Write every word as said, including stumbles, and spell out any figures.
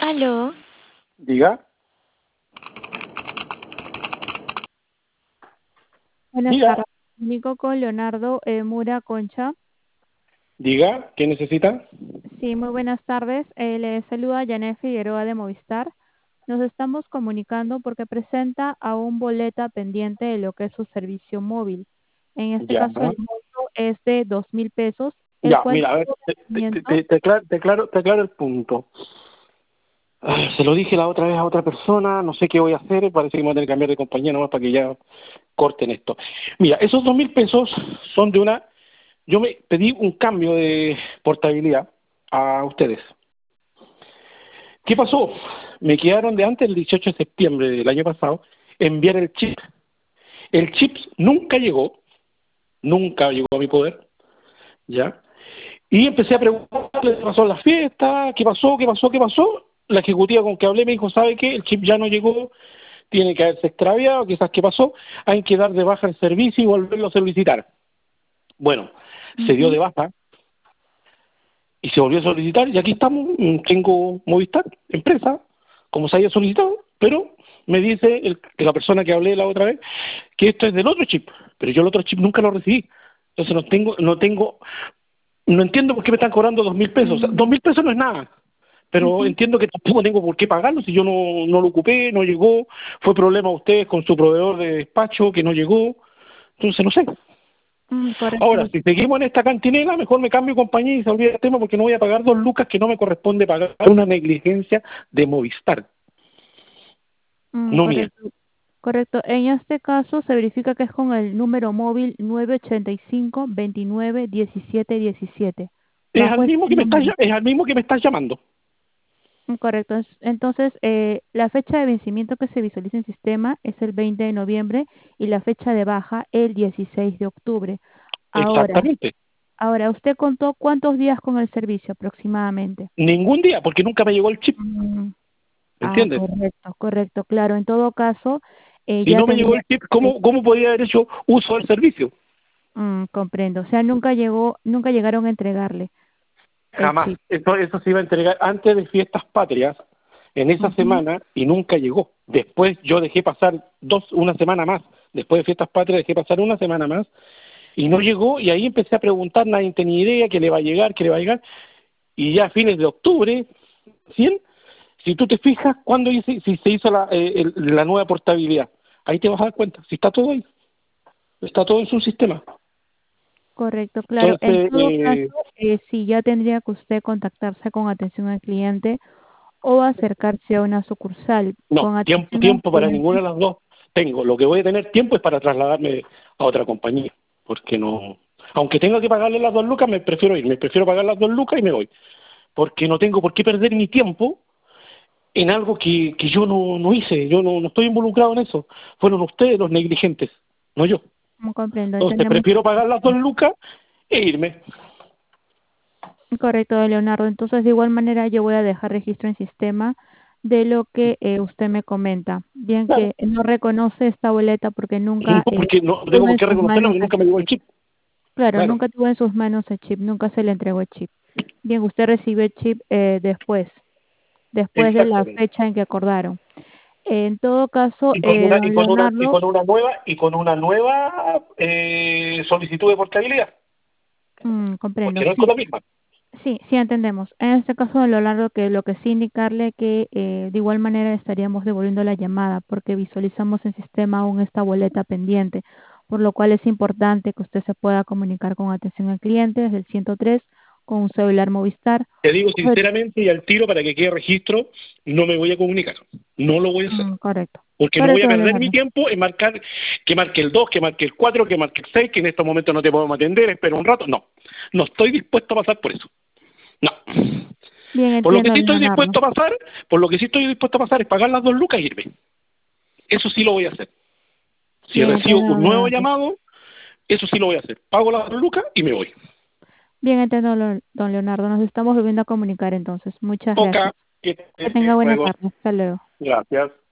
Aló, Diga, Buenas diga, tardes. Comunico con Leonardo eh, Mura Concha. diga, ¿qué necesita? Sí, muy buenas tardes. Eh, le saluda Janet Figueroa de Movistar. Nos estamos comunicando porque presenta a un boleta pendiente de lo que es su servicio móvil. En este Ya, caso, el monto es de dos mil pesos, el ya, cual mira, a ver, tuvo te, te, te, vencimiento. te- te aclaro, te aclaro- te aclaro el punto. Ah, se lo dije la otra vez a otra persona, no sé qué voy a hacer, parece que me voy a tener que cambiar de compañía nomás para que ya corten esto. Mira, esos dos mil pesos son de una... Yo me pedí un cambio de portabilidad a ustedes. ¿Qué pasó? Me quedaron de antes, el dieciocho de septiembre del año pasado, enviar el chip. El chip nunca llegó, nunca llegó a mi poder, ¿ya? Y empecé a preguntarle qué pasó en la fiesta, qué pasó, qué pasó, qué pasó. La ejecutiva con que hablé me dijo, ¿sabe qué? El chip ya no llegó, tiene que haberse extraviado, quizás qué pasó, hay que dar de baja el servicio y volverlo a solicitar. Bueno, se dio Ujú. de baja y se volvió a solicitar y aquí estamos, mm, tengo Movistar, empresa, como se haya solicitado, pero me dice el- la persona que hablé la otra vez que esto es del otro chip, pero yo el otro chip nunca lo recibí. Entonces no tengo, no tengo, no entiendo por qué me están cobrando dos mil pesos. O sea, Mm, dos mil pesos no es nada, pero ujú. entiendo que tampoco tengo por qué pagarlo si yo no, no lo ocupé, no llegó, fue problema de ustedes con su proveedor de despacho que no llegó, entonces no sé. Mm, Ahora, correcto. si seguimos en esta cantinela, mejor me cambio de compañía y se olvida el tema porque no voy a pagar dos lucas que no me corresponde pagar una negligencia de Movistar, Mm, no mía. correcto. Correcto. En este caso se verifica que es con el número móvil nueve ochenta y cinco, veintinueve, diecisiete diecisiete. Es al Bajo este mismo que me estás, número. ll- es al mismo que me estás llamando. Mm, correcto. Es- Entonces, eh, la fecha de vencimiento que se visualiza en sistema es el veinte de noviembre y la fecha de baja el dieciséis de octubre. Ahora, Exactamente. ahora, ¿usted contó cuántos días con el servicio aproximadamente? Ningún día, porque nunca me llegó el chip, Mm, ah, ¿entiendes? correcto, correcto. Claro, en todo caso, eh, Si ya no me llegó tendría el chip, que... ¿cómo, cómo podía haber hecho uso del servicio? Mm, comprendo. O sea, nunca llegó, nunca llegaron a entregarle el Jamás. chip. Eso, eso se iba a entregar antes de Fiestas Patrias, en esa Ujú. semana, y nunca llegó. Después yo dejé pasar dos, una semana más. Después de Fiestas Patrias dejé pasar una semana más, y no llegó, y ahí empecé a preguntar, nadie tenía idea que le va a llegar, que le va a llegar, y ya a fines de octubre, ¿cien? Si tú te fijas, cuando hice, si se hizo la, eh, el- la nueva portabilidad, ahí te vas a dar cuenta, si está todo ahí, está todo en su sistema. Correcto, claro. En Entonces, todo caso, eh, eh, sí, ya tendría que usted contactarse con atención al cliente o acercarse a una sucursal no, con tiempo, atención al tiempo para cliente. ninguna de las dos tengo. Lo que voy a tener tiempo es para trasladarme a otra compañía, porque no, aunque tenga que pagarle las dos lucas, me prefiero ir, me prefiero pagar las dos lucas y me voy, porque no tengo por qué perder mi tiempo en algo que, que yo no, no hice, yo no, no estoy involucrado en eso. Fueron ustedes los negligentes, no yo. No comprendo, Entonces entendemos. prefiero pagar las dos lucas e irme. Correcto, Leonardo. Entonces, de igual manera, yo voy a dejar registro en sistema de lo que eh, usted me comenta. Bien Claro, que no reconoce esta boleta porque nunca eh, porque no tengo tuvo por en qué sus reconocerlo, manos porque el nunca me llegó el chip. chip. Claro, Claro, nunca tuvo en sus manos el chip, nunca se le entregó el chip. Bien, usted recibió el chip eh, después, después de la exactamente. fecha en que acordaron. En todo caso, Y con eh, una y don con una y Leonardo, con una nueva y con una nueva eh, solicitud de portabilidad, mm, comprendo, porque no es con sí, la misma. sí, sí entendemos. En este caso, don Leonardo, que lo que sí indicarle que eh, de igual manera estaríamos devolviendo la llamada porque visualizamos en sistema aún esta boleta pendiente, por lo cual es importante que usted se pueda comunicar con atención al cliente desde el ciento tres con un celular Movistar. Te digo sinceramente y al tiro para que quede registro, no me voy a comunicar, no lo voy a hacer. Mm, correcto, Porque no voy a correcto, don perder mi Leonardo. tiempo en marcar, que marque el dos, que marque el cuatro, que marque el seis, que en estos momentos no te podemos atender, espera un rato. No, no estoy dispuesto a pasar por eso. No. Bien, Por lo que entiendo, sí estoy Leonardo. dispuesto a pasar, por lo que sí estoy dispuesto a pasar es pagar las dos lucas e irme. Eso sí lo voy a hacer. Si Bien, recibo entiendo, un don nuevo Leonardo. llamado, eso sí lo voy a hacer. Pago las dos lucas y me voy. Bien, entiendo, lo- don Leonardo. Nos estamos volviendo a comunicar entonces. Muchas Poca, gracias. que Que tenga esté buena luego. tarde. Hasta luego. Gracias.